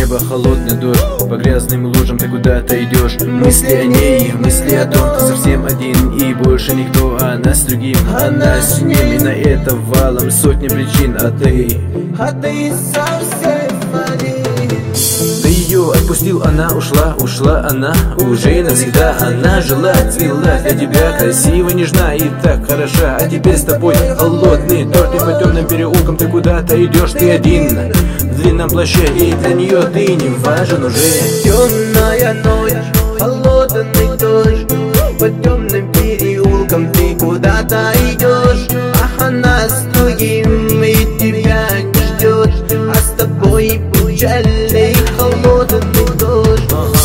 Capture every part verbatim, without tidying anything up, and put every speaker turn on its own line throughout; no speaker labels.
неба холодный дождь, по грязным лужам ты куда-то идешь. Мысли о ней, мысли о том, ты совсем один, и больше никто, а она с другим, она с ним. И на это валом сотни причин, а ты,
а ты совсем один.
Ты ее отпустил, она ушла, ушла она уже навсегда. Она жила, цвела для тебя, красиво, нежна и так хороша. А теперь с тобой холодный дождь, и по темным переулкам ты куда-то идешь, ты один в длинном плаще, и для нее ты не важен уже.
Темная ночь, холодный дождь, по темным переулкам ты куда-то идешь, а она с другим и тебя не ждет, а с тобой печальный холодный дождь.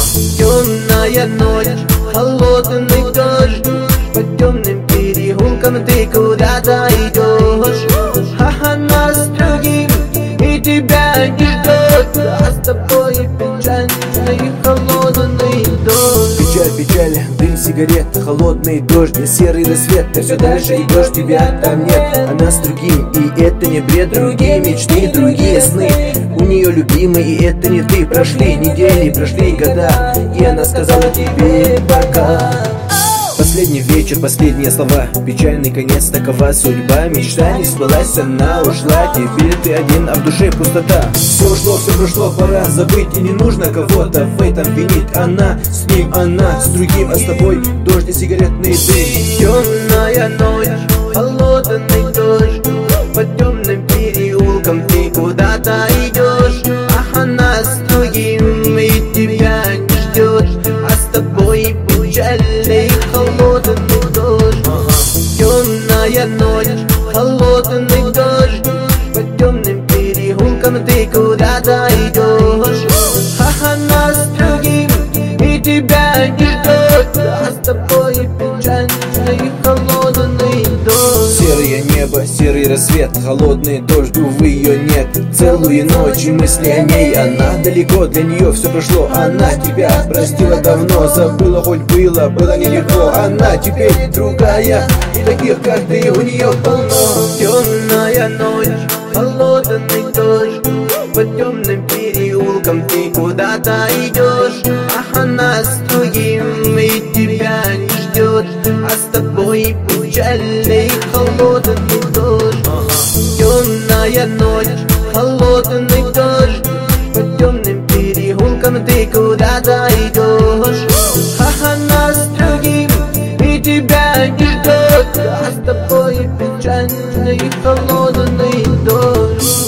Темная ночь, холодный дождь, по темным переулкам ты куда-то идешь, а она с другим и тебя не ждет, а с тобой печальный холодный дождь.
Печаль, печаль, дым сигарет, холодный дождь, не серый рассвет. Ты все дальше идешь, тебя там нет, она с другим, и это не бред. Другие мечты, другие сны, у нее любимый, и это не ты. Прошли недели, прошли года, и она сказала тебе пока. Последний вечер, последние слова, печальный конец, такова судьба. Мечта не сбылась, она ушла, теперь ты один, а в душе пустота. Все ушло, все прошло, пора забыть, и не нужно кого-то в этом винить. Она с ним, она с другим, а с тобой дождь и сигаретный дым.
Темная ночь, холодный дождь, по темным переулкам ты куда-то идешь, а она с другим и тебя не ждет, а с тобой печальный холодный дождь. Темная ночь, холодный дождь, по темным переулкам ты куда-то идешь, а она с другим и тебя не ждет, а с тобой печальный холодный дождь.
Серое небо, серый рассвет, холодный дождь, увы, ее нет. Целую ночь и мысли о ней, она далеко, для нее все прошло. Она тебя простила давно, забыла, хоть было, было нелегко. Она теперь другая, и таких, как ты, у нее полно.
Темная ночь, холодный дождь, по темным переулкам ты куда-то идешь, а она с другим и тебя не ждет, а с тобой печальный холодный дождь. Темная ночь, холодный дождь, по темным переулкам ты куда-то идешь, а она с другим и тебя не ждет, а с тобой печальный холодный дождь.